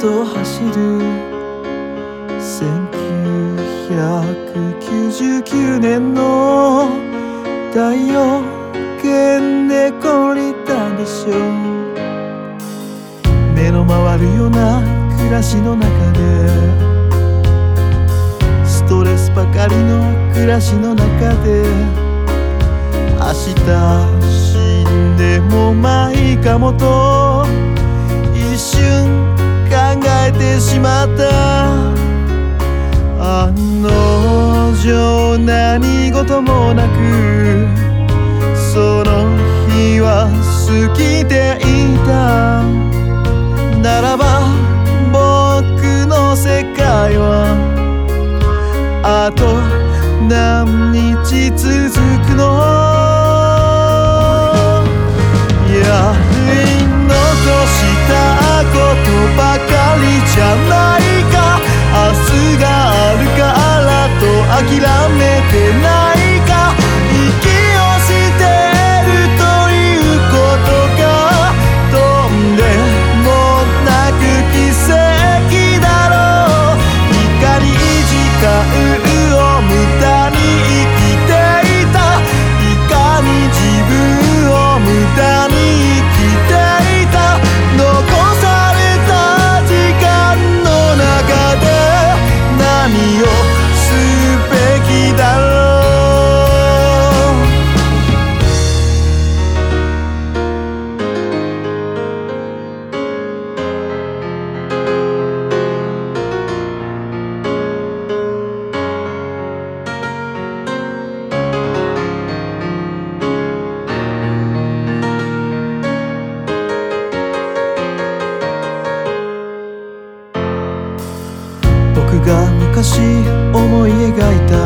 と走る1999年の太陽圏で凍りたでしょう。目の回るような暮らしの中でストレスばかりの暮らしの中で明日死んでもまあいいかもと一瞬考えてしまった。案の定何事もなくその日は過ぎていた。ならば僕の世界はあと何日続くの。やり残したことばかりじゃないか。明日があるからと諦めてないか。息をしてるということがとんでもなく奇跡だろう。怒り時間を無駄に生きていた。いかに自分を無駄に生きていた。残された時間の中で何をすべきだろう。僕が昔思い描いた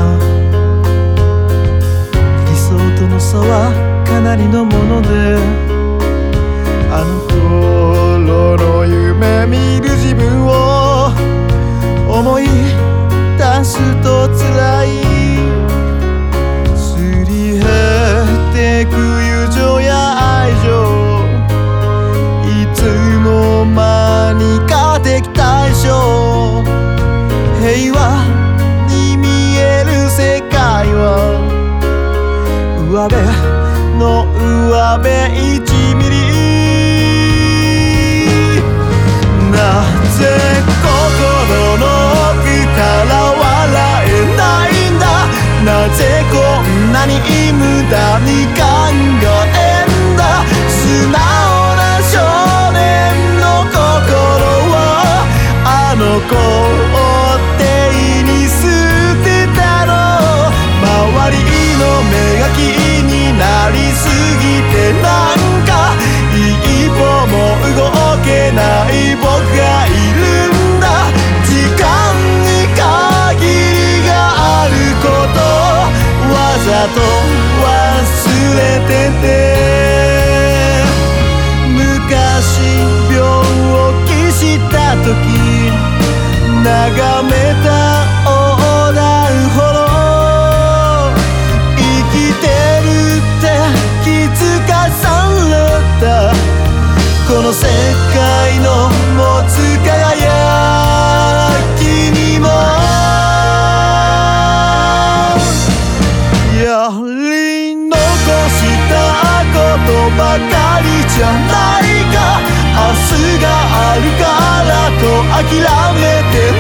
理想との差はかなりのもので、あの頃の夢見る自分を思い出すと辛い。すり減ってく友情や愛情、いつの間にか敵対象。平和に見える世界は上辺の上辺1ミリ。なぜ心の奥から笑えないんだ。なぜこんなに無駄に考えんだ。素直な少年の心はあの子を手に捨てたの。周りの目が気になりすぎてなんか一歩も動けない僕がいるんだ。時間に限りがあることわざと忘れてて、昔病気した時眺めた横断歩道、生きてるって気づかされた。この世界の持つ輝きにもやり残したことばかりじゃないか。明日があるからと諦めて